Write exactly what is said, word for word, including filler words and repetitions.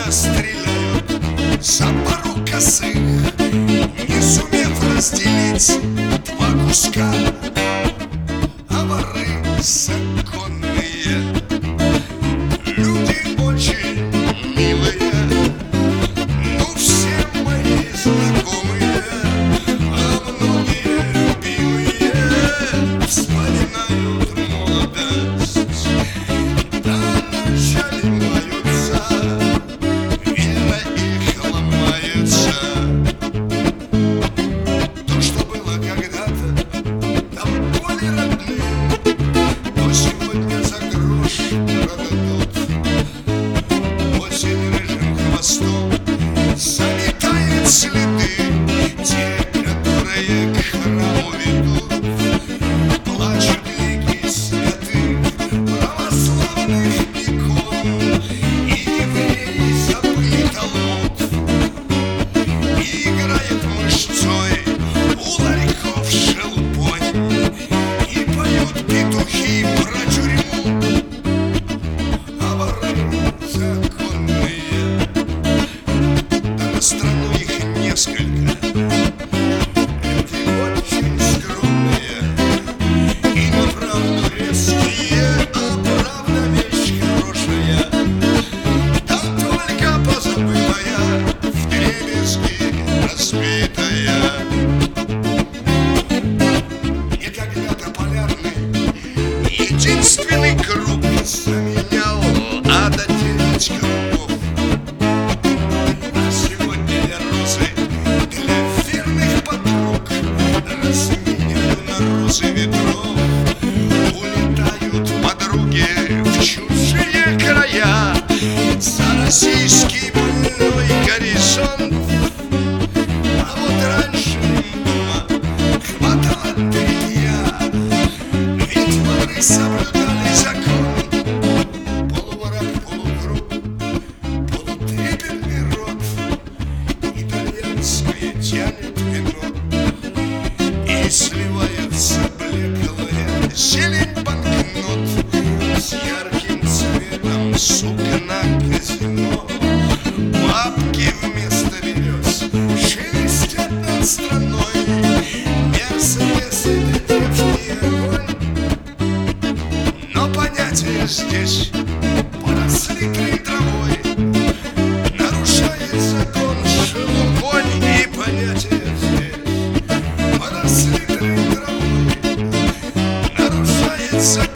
стреляют за пару косых, не сумев разделить два куска. А воры законные, люди очень милые, ну все мои знакомые, а многие любимые вспоминают молодость, да начали маются, видно их ломается. То, что было когда-то, там более родным, но сегодня за грош продадут. Осень рыжим хвостом заметает следы, те, которые к храму ведут. Плачут лики святых православных икон, и евреи забыли Талмуд. И играет мышцой у ларьков шелупонь, и поют петухи про тюрьму. А воры законные, да на страну их несколько, люди очень скромные и на правду резкие, а правда вещь хорошая, да только позабытая, вдребезги разбитая. И когда-то полярный единственный круг заменял ада девять кругов. А сегодня я розы для верных подруг разменяю на розы ветров. Улетают подруги в чужие края за российский больной горизонт. А вот раньше им дома хватало тырья, ведь воры соблюдали закон. Полуворак, полукруг, полутрепетный рот, итальянское тянет вино, и сливается блеклая зелень банкнот с ярким цветом сукна казино. Бабки вместо берез шелестят над страной, мерседесы да девки огонь. Но понятия здесь поросли крым травой, нарушает закон шелупонь. И понятия здесь поросли крым травой, нарушает закон.